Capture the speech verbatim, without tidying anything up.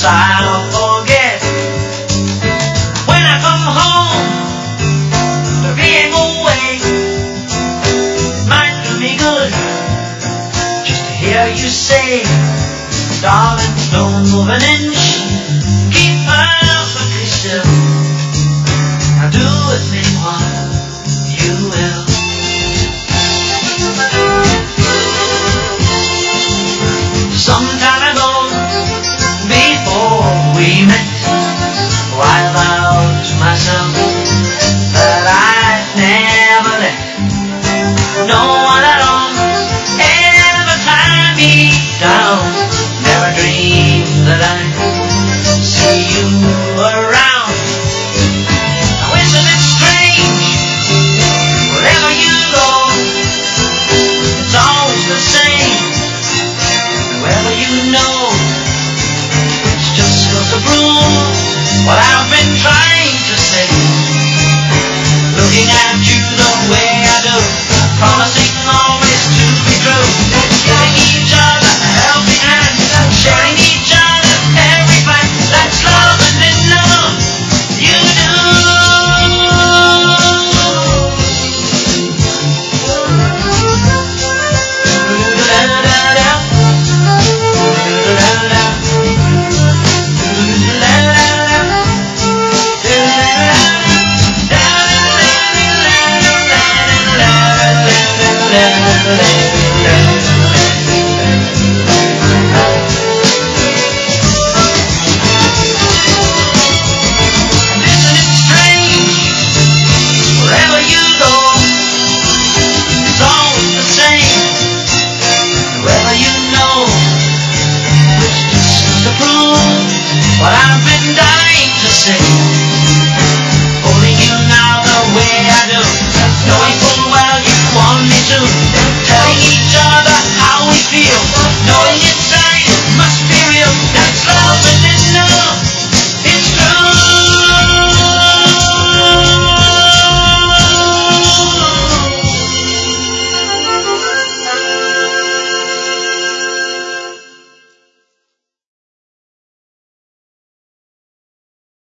I'll forget. When I come home, the being away, it might do me good just to hear you say, darling, don't move an inch, keep perfectly still. Now do with me what you will. Some time ago, before we met, I vowed to myself that I'd never let no one at all ever tie me down. Never dreamed that I'd see you around. Now isn't it strange? Wherever you go, it's always the same. Wherever you know, it's just goes to prove what I've been trying to say. Looking at you the way I do, promising always to be true, giving each other a helping hand, sharing each other every fight. That's love, and in love you do. What I've been dying to say, holding you now the way I do, knowing full well you want me to.